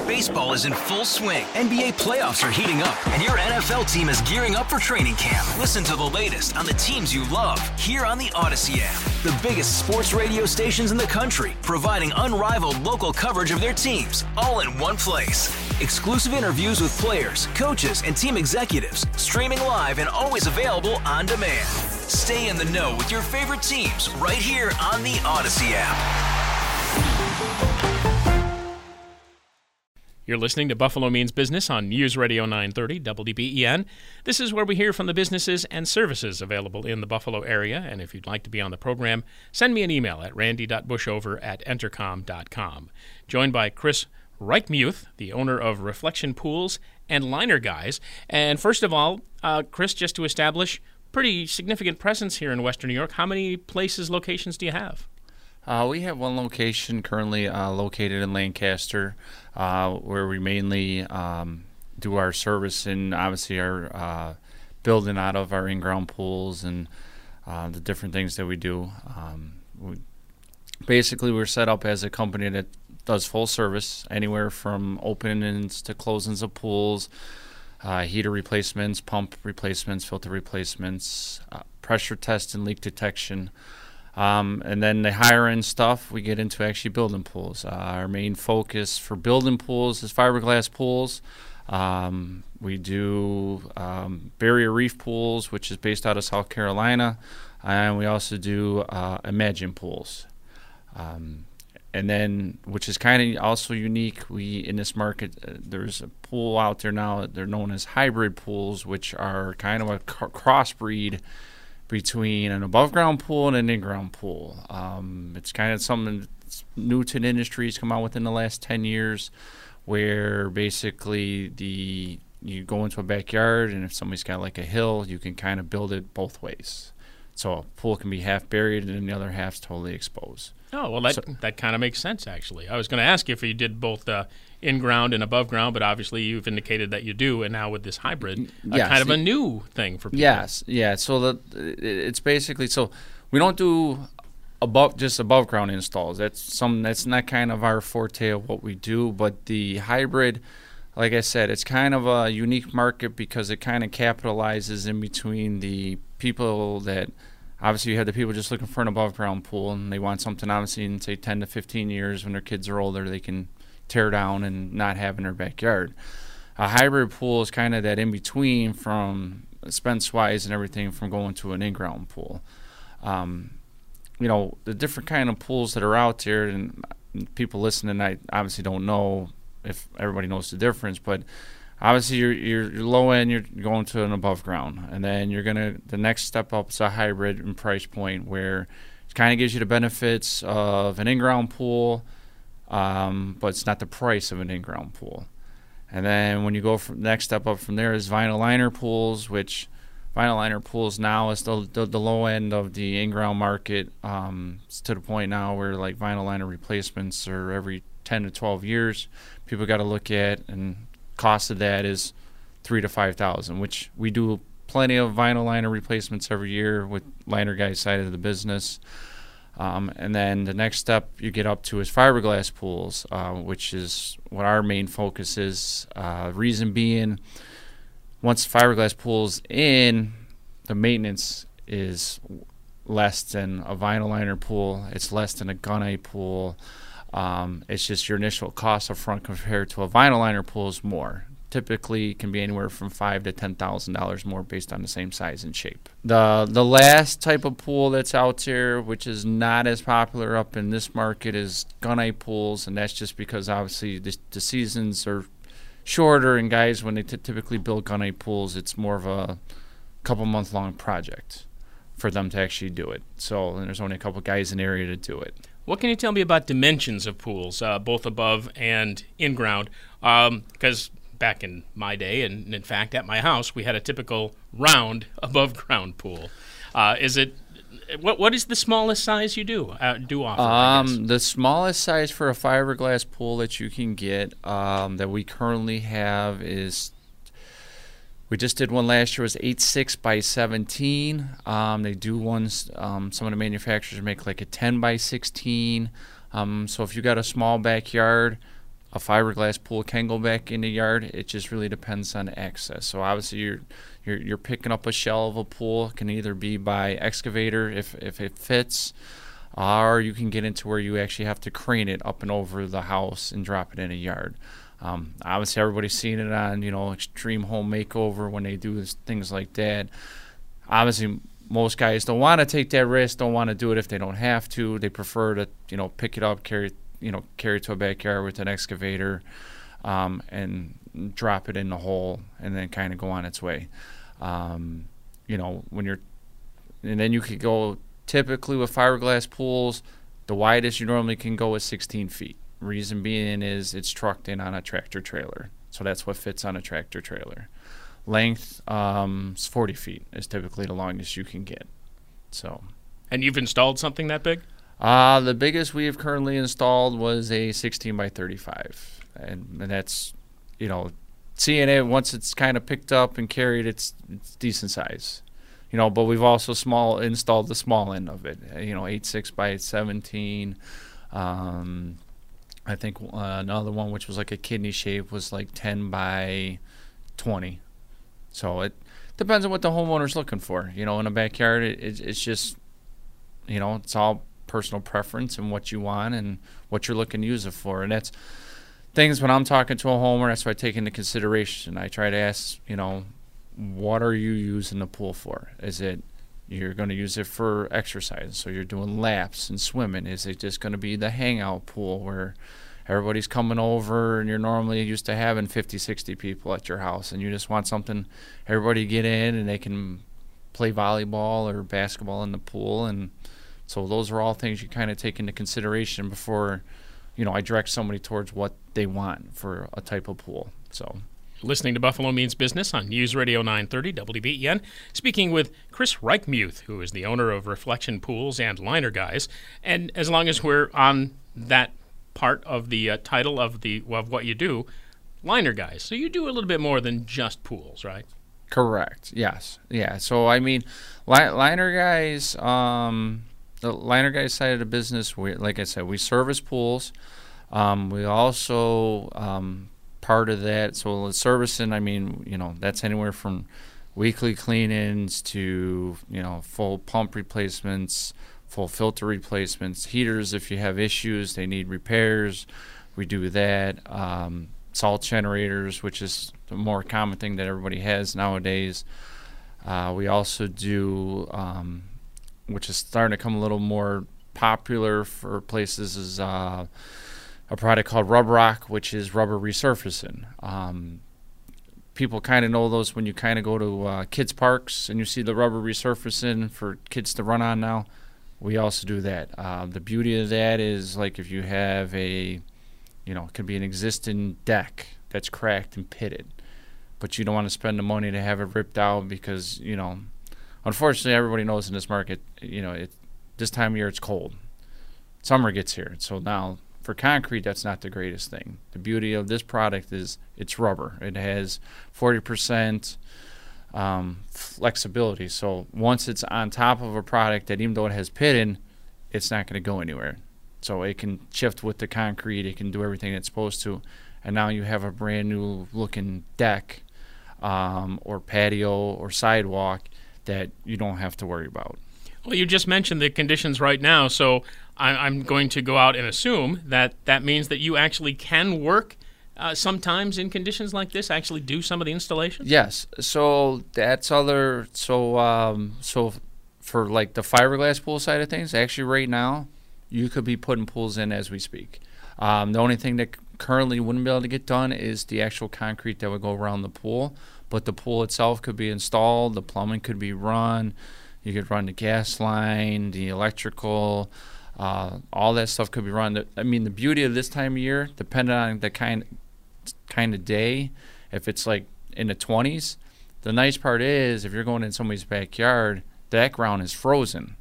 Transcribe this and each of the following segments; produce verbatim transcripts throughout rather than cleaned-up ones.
Baseball is in full swing. N B A playoffs are heating up, and your N F L team is gearing up for training camp. Listen to the latest on the teams you love here on the Odyssey app. The biggest sports radio stations in the country, providing unrivaled local coverage of their teams, all in one place. Exclusive interviews with players, coaches, and team executives, streaming live and always available on demand. Stay in the know with your favorite teams right here on the Odyssey app. You're listening to Buffalo Means Business on News Radio nine thirty W D B E N. This is where we hear from the businesses and services available in the Buffalo area. And if you'd like to be on the program, send me an email at randy dot bushover at entercom dot com. Joined by Chris Reichmuth, the owner of Reflection Pools and Liner Guys. And first of all, uh, Chris, just to establish pretty significant presence here in Western New York, how many places, locations do you have? Uh, we have one location currently uh, located in Lancaster, uh, where we mainly um, do our service and obviously our uh, building out of our in-ground pools and uh, the different things that we do. Um, we, basically, we're set up as a company that does full service, anywhere from openings to closings of pools, uh, heater replacements, pump replacements, filter replacements, uh, pressure test and leak detection. Um, and then the higher end stuff, we get into actually building pools. Uh, our main focus for building pools is fiberglass pools. Um, we do um, barrier reef pools, which is based out of South Carolina, and we also do uh, Imagine pools. Um, and then, which is kind of also unique, we in this market, uh, there's a pool out there now. They're known as hybrid pools, which are kind of a c- crossbreed between an above-ground pool and an in-ground pool. Um, it's kind of something that's new to the industry. It's come out within the last ten years, where basically the you go into a backyard, and if somebody's got like a hill, you can kind of build it both ways. So a pool can be half buried, and the other half's totally exposed. Oh, well, that So- that kind of makes sense, actually. I was going to ask you if you did both uh, in-ground and above-ground, but obviously you've indicated that you do, and now with this hybrid, uh, Yes. kind of a new thing for people. Yes, yeah. So the it's basically so we don't do above just above ground installs. That's some that's not kind of our forte of what we do. But the hybrid, like I said, it's kind of a unique market because it kind of capitalizes in between the people that obviously you have the people just looking for an above ground pool, and they want something obviously in say ten to fifteen years when their kids are older they can tear down and not have in their backyard. A hybrid pool is kind of that in between from expense wise and everything from going to an in-ground pool. Um, you know, the different kind of pools that are out there, and people listening, I obviously don't know if everybody knows the difference, but obviously you're, you're, you're low end, you're going to an above ground, and then you're going to, the next step up is a hybrid in price point where it kind of gives you the benefits of an in-ground pool, Um, but it's not the price of an in-ground pool. And then when you go from next step up from there is vinyl liner pools, which vinyl liner pools now is the the, the low end of the in-ground market. Um, it's to the point now where like vinyl liner replacements are every ten to twelve years. People got to look at, and cost of that is three to five thousand, which we do plenty of vinyl liner replacements every year with Liner Guys side of the business. Um, and then the next step you get up to is fiberglass pools, uh, which is what our main focus is. Uh, reason being, once fiberglass pool's in, the maintenance is less than a vinyl liner pool. It's less than a gunite pool. Um, it's just your initial cost up front compared to a vinyl liner pool is more. Typically can be anywhere from five to ten thousand dollars more based on the same size and shape. The the last type of pool that's out there, which is not as popular up in this market, is gunite pools, and that's just because obviously the, the seasons are shorter, and guys, when they t- typically build gunite pools, it's more of a couple month long project for them to actually do it. So and there's only a couple guys in the area to do it. What can you tell me about dimensions of pools, uh, both above and in-ground? Because um, back in my day, and in fact at my house, we had a typical round above-ground pool. Uh, is it what? What is the smallest size you do uh, do offer? Um, the smallest size for a fiberglass pool that you can get um, that we currently have is. We just did one last year. It was eight six by seventeen. Um, they do ones. Um, some of the manufacturers make like a ten by sixteen. Um, so if you got a small backyard, a fiberglass pool can go back in the yard. It just really depends on access. So obviously you're you're you're picking up a shell of a pool. It can either be by excavator if if it fits, or you can get into where you actually have to crane it up and over the house and drop it in a yard. Um, obviously everybody's seen it on, you know, Extreme Home Makeover when they do this, things like that. Obviously most guys don't want to take that risk, don't want to do it if they don't have to. They prefer to, you know, pick it up, carry, you know, carry it to a backyard with an excavator, um, and drop it in the hole, and then kind of go on its way. Um, you know, when you're, and then you could go. Typically with fiberglass pools, the widest you normally can go is sixteen feet. Reason being is it's trucked in on a tractor trailer, so that's what fits on a tractor trailer. Length um, is forty feet is typically the longest you can get. So, and you've installed something that big? Uh, the biggest we have currently installed was a sixteen by thirty-five, and, and that's, you know, seeing it once it's kind of picked up and carried, it's, it's decent size. You know, but we've also small installed the small end of it. You know, eight six by seventeen. Um, I think uh, another one which was like a kidney shape was like ten by twenty. So it depends on what the homeowner's looking for. You know, in a backyard, it, it, it's just, you know, it's all personal preference and what you want and what you're looking to use it for. And that's things when I'm talking to a homeowner, that's what I take into consideration. I try to ask, you know, what are you using the pool for? Is it you're going to use it for exercise, so you're doing laps and swimming? Is it just going to be the hangout pool where everybody's coming over and you're normally used to having fifty, sixty people at your house, and you just want something everybody get in and they can play volleyball or basketball in the pool? And so those are all things you kind of take into consideration before, you know, I direct somebody towards what they want for a type of pool. So listening to Buffalo Means Business on News Radio nine thirty W B E N, speaking with Chris Reichmuth, who is the owner of Reflection Pools and Liner Guys. And as long as we're on that part of the uh, title of the of what you do, Liner Guys. So you do a little bit more than just pools, right? Correct. Yes. Yeah. So I mean, li- Liner Guys, um, the Liner Guys side of the business, we, like I said, we service pools. Um, we also um, part of that. So the servicing, I mean, you know, that's anywhere from weekly cleanings to, you know, full pump replacements, full filter replacements, heaters if you have issues, they need repairs, we do that. Um, salt generators, which is the more common thing that everybody has nowadays. Uh, we also do, um, which is starting to come a little more popular for places, is uh, a product called Rubber Rock, which is rubber resurfacing. Um, people kind of know those when you kind of go to uh, kids parks and you see the rubber resurfacing for kids to run on now. We also do that. Uh, the beauty of that is, like, if you have a, you know, it could be an existing deck that's cracked and pitted, but you don't want to spend the money to have it ripped out because, you know, unfortunately everybody knows in this market, you know, it, this time of year it's cold. Summer gets here. So now for concrete, that's not the greatest thing. The beauty of this product is it's rubber. It has forty percent um, flexibility. So once it's on top of a product that, even though it has pitting, it's not going to go anywhere. So it can shift with the concrete. It can do everything it's supposed to. And now you have a brand new looking deck um, or patio or sidewalk that you don't have to worry about. Well, you just mentioned the conditions right now, so I'm going to go out and assume that that means that you actually can work uh, sometimes in conditions like this, actually do some of the installation? Yes. So that's other, so um, so for like the fiberglass pool side of things, actually right now, you could be putting pools in as we speak. Um, the only thing that currently wouldn't be able to get done is the actual concrete that would go around the pool, but the pool itself could be installed, the plumbing could be run, you could run the gas line, the electrical, uh, all that stuff could be run. I mean, the beauty of this time of year, depending on the kind kind of day, if it's like in the twenties, the nice part is if you're going in somebody's backyard, that ground is frozen.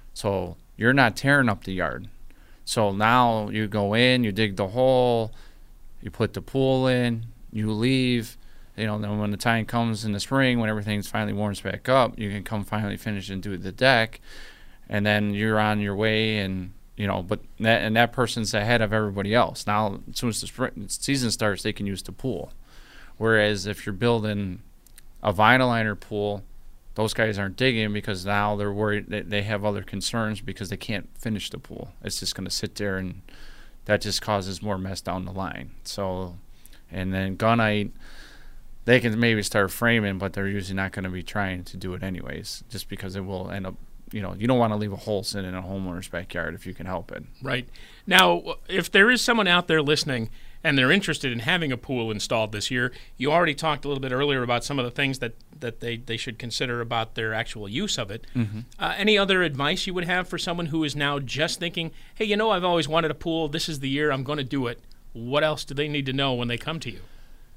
So you're not tearing up the yard. So now you go in, you dig the hole, you put the pool in, you leave. You know, then when the time comes in the spring, when everything's finally warms back up, you can come finally finish and do the deck, and then you're on your way, and you know, but that, and that person's ahead of everybody else. Now, as soon as the spring, season starts, they can use the pool. Whereas if you're building a vinyl liner pool, those guys aren't digging because now they're worried that they have other concerns because they can't finish the pool. It's just going to sit there, and that just causes more mess down the line. So, and then gunite, they can maybe start framing, but they're usually not going to be trying to do it anyways, just because it will end up, you know, you don't want to leave a hole sitting in a homeowner's backyard if you can help it. Right. Now, if there is someone out there listening and they're interested in having a pool installed this year, you already talked a little bit earlier about some of the things that, that they, they should consider about their actual use of it. Mm-hmm. Uh, any other advice you would have for someone who is now just thinking, hey, you know, I've always wanted a pool. This is the year I'm going to do it. What else do they need to know when they come to you?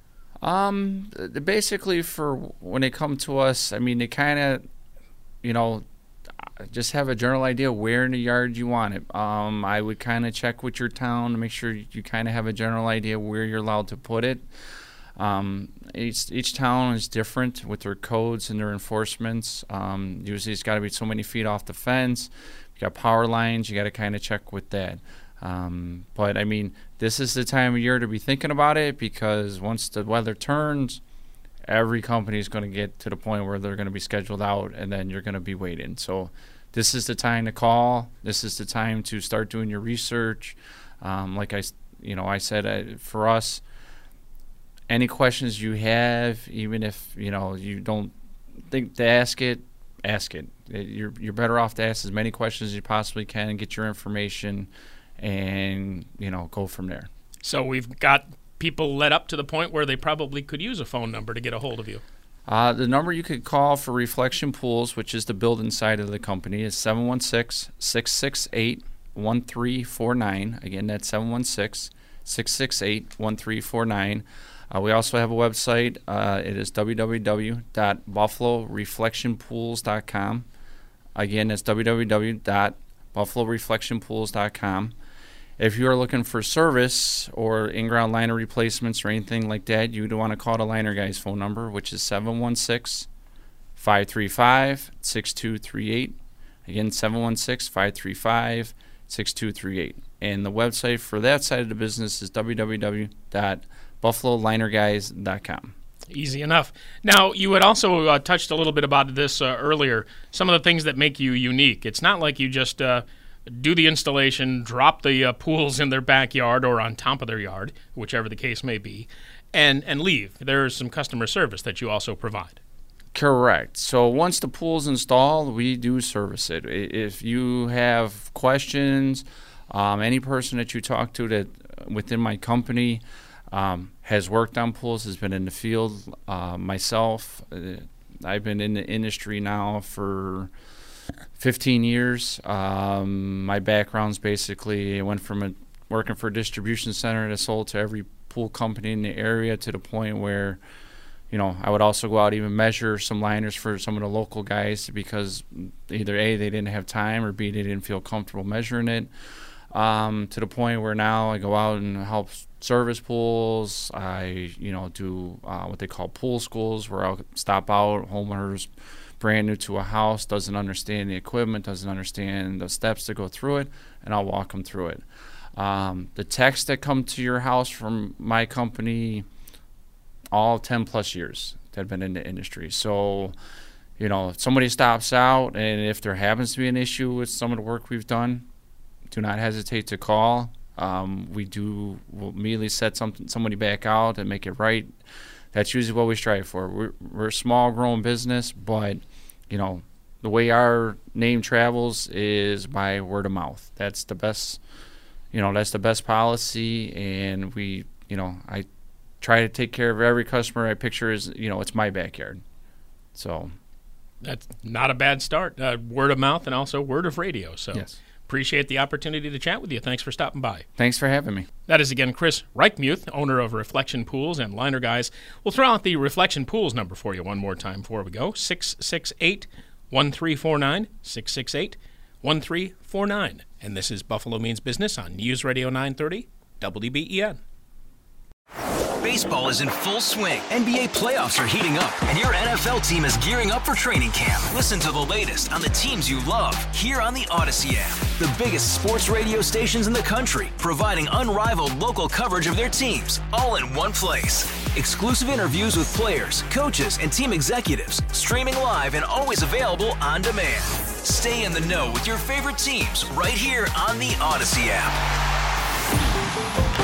Um, basically, for when they come to us, I mean, they kind of, you know, just have a general idea where in the yard you want it. Um, I would kind of check with your town to make sure you kind of have a general idea where you're allowed to put it. Um, each each town is different with their codes and their enforcements. Um, usually, it's got to be so many feet off the fence. You got power lines. You got to kind of check with that. Um, but I mean, this is the time of year to be thinking about it, because once the weather turns, every company is going to get to the point where they're going to be scheduled out, and then you're going to be waiting. So this is the time to call. This is the time to start doing your research. Um, like I, you know, I said, uh, for us, any questions you have, even if, you know, you don't think to ask it, ask it. You're, you're better off to ask as many questions as you possibly can and get your information, and, you know, go from there. So we've got people led up to the point where they probably could use a phone number to get a hold of you. Uh, the number you could call for Reflection Pools, which is the building side of the company, is seven one six, six six eight, one three four nine. Again, that's seven one six, six six eight, one three four nine. Uh, we also have a website. Uh, it is w w w dot buffalo reflection pools dot com. Again, that's w w w dot buffalo reflection pools dot com. If you are looking for service or in-ground liner replacements or anything like that, you would want to call the Liner Guys phone number, which is seven one six, five three five, six two three eight. Again, seven one six, five three five, six two three eight. And the website for that side of the business is w w w dot buffalo liner guys dot com. Easy enough. Now, you had also uh, touched a little bit about this uh, earlier, some of the things that make you unique. It's not like you just uh, do the installation, drop the uh, pools in their backyard or on top of their yard, whichever the case may be, and, and leave. There's some customer service that you also provide. Correct. So once the pool's installed, we do service it. If you have questions, um, any person that you talk to that within my company um, has worked on pools, has been in the field. Uh, myself, uh, I've been in the industry now for fifteen years. Um, my background's basically, I went from a, working for a distribution center that sold to every pool company in the area, to the point where, you know, I would also go out even measure some liners for some of the local guys, because either A, they didn't have time, or B, they didn't feel comfortable measuring it. Um, to the point where now I go out and help service pools. I, you know, do uh, what they call pool schools, where I'll stop out, homeowners brand new to a house, doesn't understand the equipment, doesn't understand the steps to go through it, and I'll walk them through it. Um, the techs that come to your house from my company, all ten plus years that have been in the industry. So, you know, if somebody stops out, and if there happens to be an issue with some of the work we've done, do not hesitate to call. Um, we do, we'll immediately set something, somebody back out and make it right. That's usually what we strive for. We're, we're a small growing business, but, you know, the way our name travels is by word of mouth. That's the best, you know, that's the best policy. And we, you know, I try to take care of every customer I picture as, you know, it's my backyard. So that's not a bad start. Uh, word of mouth and also word of radio. So yes. Appreciate the opportunity to chat with you. Thanks for stopping by. Thanks for having me. That is, again, Chris Reichmuth, owner of Reflection Pools and Liner Guys. We'll throw out the Reflection Pools number for you one more time before we go. six six eight, one three four nine, six six eight, one three four nine. And this is Buffalo Means Business on News Radio nine thirty, W D B E N. Baseball is in full swing. N B A playoffs are heating up, and your N F L team is gearing up for training camp. Listen to the latest on the teams you love here on the Odyssey app. The biggest sports radio stations in the country, providing unrivaled local coverage of their teams, all in one place. Exclusive interviews with players, coaches, and team executives, streaming live and always available on demand. Stay in the know with your favorite teams right here on the Odyssey app.